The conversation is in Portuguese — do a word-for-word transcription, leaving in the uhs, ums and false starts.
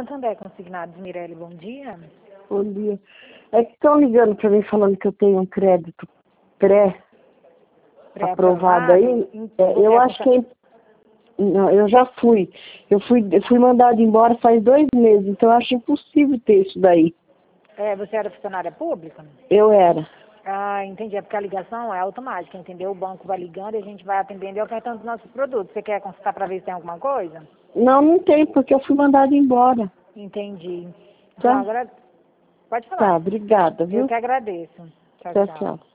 Santander Consignados, Mirelle, bom dia. Bom dia. É que estão ligando para mim falando que eu tenho um crédito pré-aprovado aí. É, eu acho que... Não, eu já fui. Eu fui, eu fui mandada embora faz dois meses, então eu acho impossível ter isso daí. É, você era funcionária pública? Eu era. Ah, entendi. É porque a ligação é automática, entendeu? O banco vai ligando e a gente vai atendendo e ofertando os nossos produtos. Você quer consultar para ver se tem alguma coisa? Não, não tem, porque eu fui mandada embora. Entendi. Tá? Então, agora... Pode falar. Tá, obrigada, viu? Eu que agradeço. Tchau, Tchau, tchau. tchau.